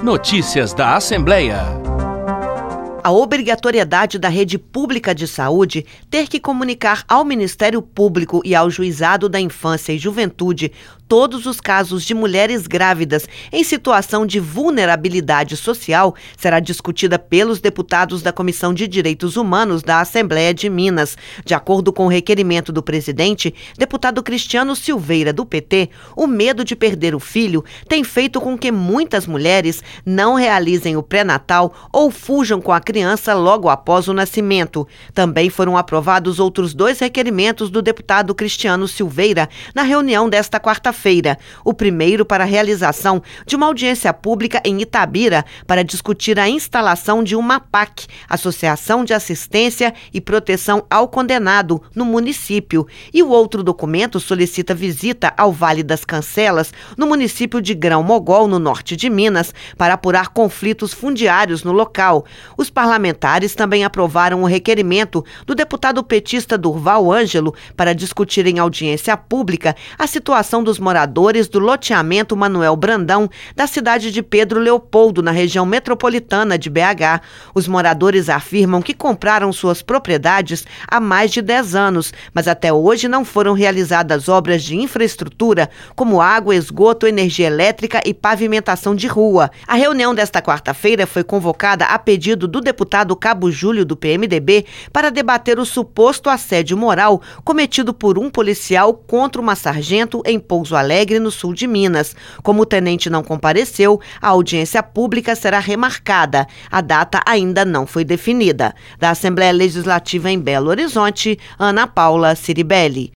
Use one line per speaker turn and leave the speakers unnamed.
Notícias da Assembleia.
A obrigatoriedade da rede pública de saúde ter que comunicar ao Ministério Público e ao Juizado da Infância e Juventude todos os casos de mulheres grávidas em situação de vulnerabilidade social será discutida pelos deputados da Comissão de Direitos Humanos da Assembleia de Minas. De acordo com o requerimento do presidente, deputado Cristiano Silveira, do PT, o medo de perder o filho tem feito com que muitas mulheres não realizem o pré-natal ou fujam com a criança logo após o nascimento. Também foram aprovados outros 2 requerimentos do deputado Cristiano Silveira na reunião desta quarta-feira. O primeiro para a realização de uma audiência pública em Itabira para discutir a instalação de uma APAC, Associação de Assistência e Proteção ao Condenado, no município. E o outro documento solicita visita ao Vale das Cancelas, no município de Grão-Mogol, no norte de Minas, para apurar conflitos fundiários no local. Os parlamentares também aprovaram o requerimento do deputado petista Durval Ângelo para discutir em audiência pública a situação dos moradores do loteamento Manuel Brandão, da cidade de Pedro Leopoldo, na região metropolitana de BH. Os moradores afirmam que compraram suas propriedades há mais de 10 anos, mas até hoje não foram realizadas obras de infraestrutura, como água, esgoto, energia elétrica e pavimentação de rua. A reunião desta quarta-feira foi convocada a pedido do deputado Cabo Júlio, do PMDB, para debater o suposto assédio moral cometido por um policial contra uma sargento em Pouso Alegre, no sul de Minas. Como o tenente não compareceu, a audiência pública será remarcada. A data ainda não foi definida. Da Assembleia Legislativa em Belo Horizonte, Ana Paula Ciribelli.